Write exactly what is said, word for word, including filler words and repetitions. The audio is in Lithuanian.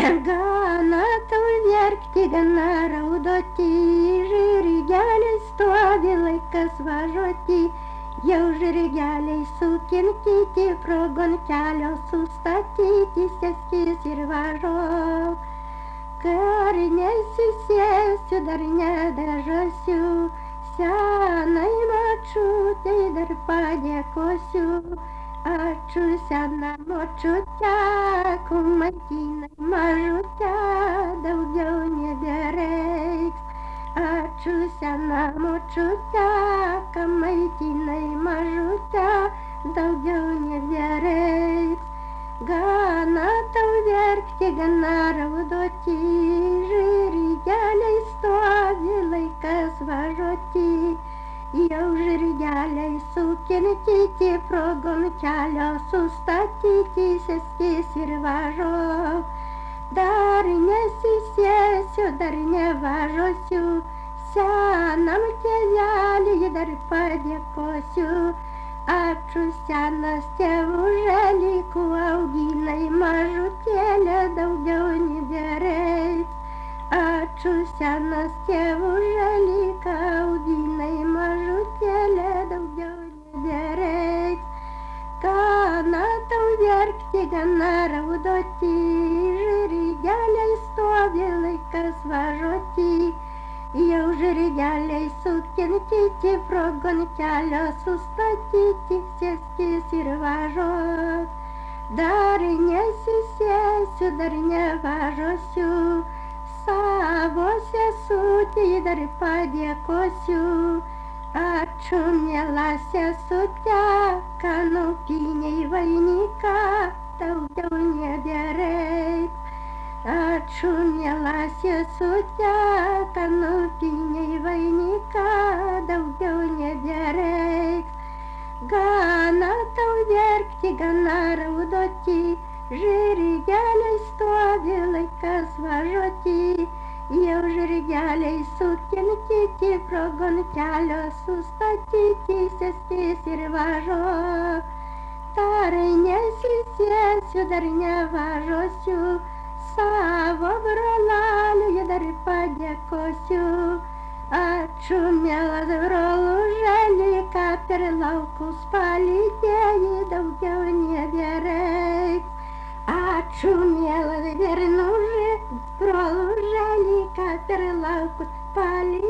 Gana tau verkti, gana raudoti, žirgeliai stovi, laikas važiuoti, jau žirgeliai sukinkyti, progon kelio sustatyti, sėskis ir važiuok. Kar nesisėsiu, dar nedažasiu, senai močiutei dar padėkosiu. Ačiū sena močiute, kol maitinai mažutę, daugiau nebereiks. Ačiū sena močiute, kam maitinai mažutę, daugiau nebereiks. Gana tau verkti, gana raudoti, žirgeliai stovi, laikas važiuoti. Jau žirgeliai sukinkyti, progon kelio sustatyti, sėskis ir važiuok. Dar nesisėsiu, dar nevažiuosiu, senam tėveliui dar padėkosiu. Ačiū senas tėvuželi, kuo auginai mažutėlę, daugiau nebereiks. Ačiū senas tėvuželi, ką auginai mažutėlę, daugiau nebereiks. Gana tau verkti, gana raudoti, žirgeliai stovi, laikas važiuoti. Jau žirgeliai sukinkyti, progon kelio sustatyti, sėskis ir važiuok. Dar nesisėsiu, dar nevažiuosiu, savo sesutei dar padėkosiu. Ačiū miela sesute, ką nupynei vainiką, daugiau nebereiks. Ačiū miela sesute, ką nupynei vainiką, daugiau nebereiks. Gana tau verkti, gana raudoti, žirgeliai stovi, laikas važiuoti. Jau žirgeliai sukinkyti, progon kelio sustatyti, sėskis ir važiuok. Dar nesisėsiu, dar nevažiuosiu, savo broleliui dar padėkosiu. Ačiū mielas broluželi, ką per laukus palydėjai, daugiau nebereiks. Ačiū mielas bernuži, broluželi, ką per laukus palydėjai.